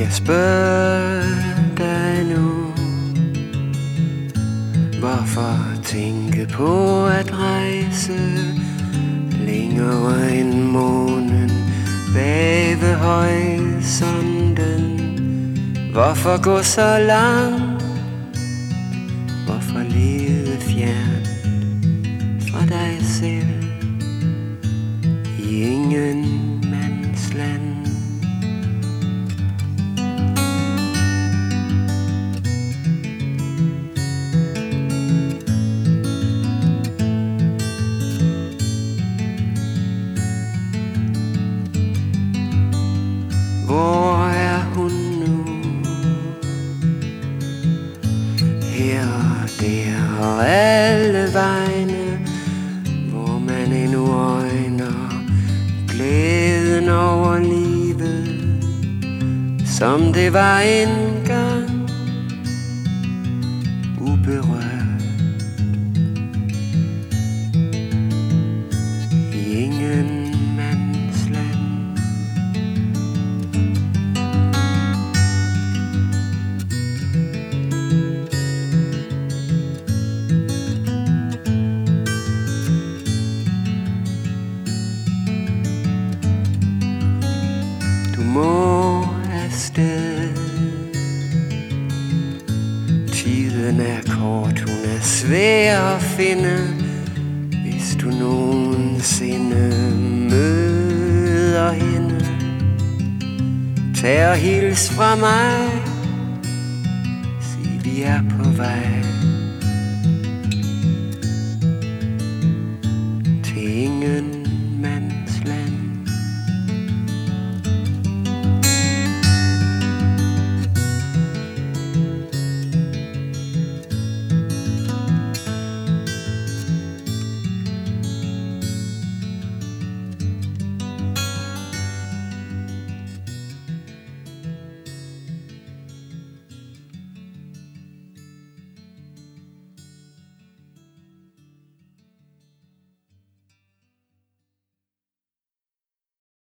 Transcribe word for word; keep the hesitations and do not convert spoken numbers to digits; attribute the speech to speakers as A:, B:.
A: Jeg spørger dig nu, hvorfor tænke på at rejse længere end månen bag ved horisonten? Hvorfor gå så langt? Hvorfor lede fjernt fra dig selv i ingen mands land? Hvor er hun nu? Her og der og alle vegne, hvor man endnu øjner glæden over livet, som det var engang, uberørt i ingen mands land. Du må afsted. Tiden er kort, hun er svær at finde. Hvis du nogensinde møder hende, tag og hils fra mig. Sig vi er på vej.